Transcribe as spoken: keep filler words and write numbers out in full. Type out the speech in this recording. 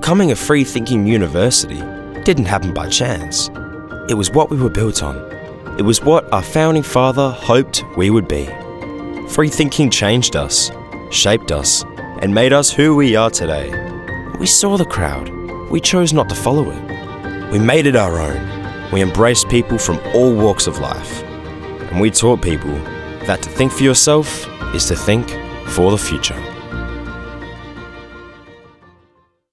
Becoming a free-thinking university didn't happen by chance. It was what we were built on. It was what our founding father hoped we would be. Free thinking changed us, shaped us, and made us who we are today. We saw the crowd. We chose not to follow it. We made it our own. We embraced people from all walks of life. And we taught people that to think for yourself is to think for the future.